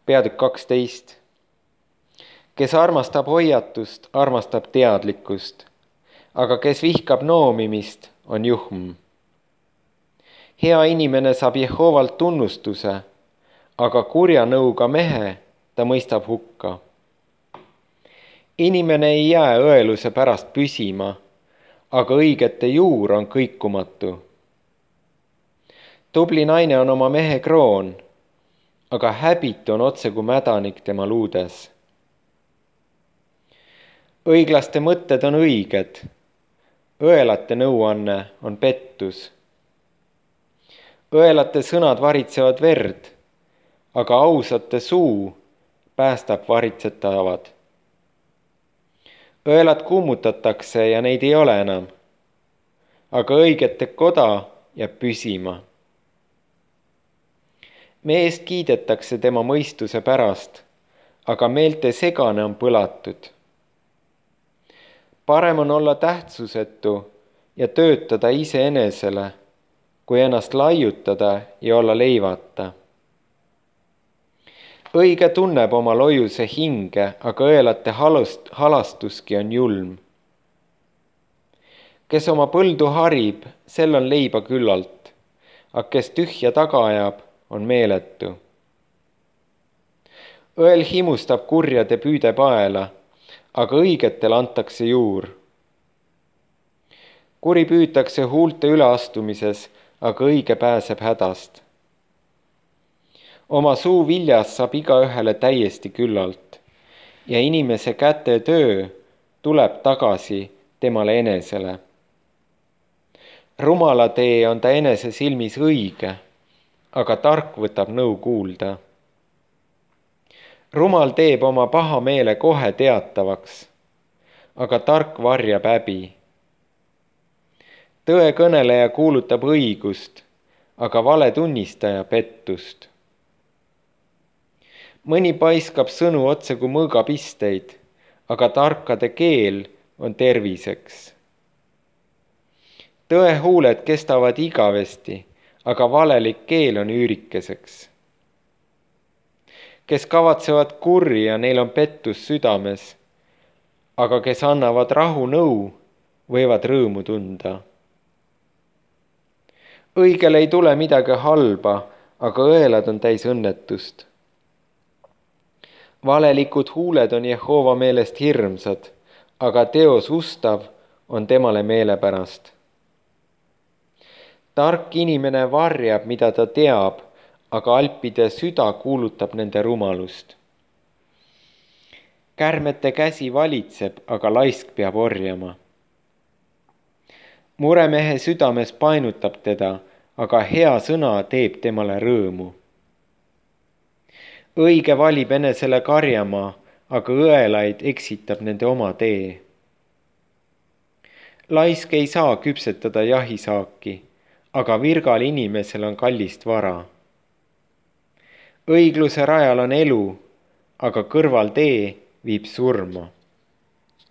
Peatükk 12. Kes armastab hoiatust, armastab teadlikkust, aga kes vihkab noomimist, on juhm. Hea inimene saab Jehovalt tunnustuse, aga kurja nõuga mehe ta mõistab hukka. Inimene ei jää õeluse pärast püsima, aga õigete juur on kõikumatu. Tubli naine on oma mehe kroon, aga häbitu on otse kui mädanik tema luudes. Õiglaste mõtted on õiged, õelate nõuanne on pettus. Õelate sõnad varitsevad verd, aga ausate suu päästab varitsetavad. Õelad kummutatakse ja neid ei ole enam, aga õigete koda jääb püsima. Meest kiidetakse tema mõistuse pärast, aga meelte segane on põlatud. Parem on olla tähtsusetu ja töötada iseenesele, kui ennast laiutada ja olla leivata. Õige tunneb oma loiuse hinge, aga õelate halastuski on julm. Kes oma põldu harib, sel on leiba küllalt, aga kes tühja taga ajab, on meeletu. Õel himustab kurjade püüde paela, aga õigetel antakse juur. Kuri püütakse huulte üleastumises, aga õige pääseb hädast. Oma suu viljas saab igaühele täiesti küllalt ja inimese käte töö tuleb tagasi temale enesele. Rumala tee on ta enese silmis õige, aga tark võtab nõu kuulda. Rumal teeb oma paha meele kohe teatavaks, aga tark varjab häbi. Tõe kõneleja kuulutab õigust, aga vale tunnistaja pettust. Mõni paiskab sõnu otse kui mõõgapisteid, aga tarkade keel on terviseks. Tõe huuled kestavad igavesti, aga valelik keel on üürikeseks. Kes kavatsevad kurja, neil on pettus südames, aga kes annavad rahu nõu, võivad rõõmu tunda. Õigel ei tule midagi halba, aga õelad on täis õnnetust. Valelikud huuled on Jehova meelest hirmsad, aga teos ustav on temale meelepärast. Tark inimene varjab, mida ta teab, aga alpide süda kuulutab nende rumalust. Kärmete käsi valitseb, aga laisk peab orjama. Muremehe südames painutab teda, aga hea sõna teeb temale rõõmu. Õige valib enesele karjamaa, aga õelaid eksitab nende oma tee. Laisk ei saa küpsetada jahisaaki, aga virgal inimesel on kallist vara. Õigluse rajal on elu, aga kõrvaltee viib surma.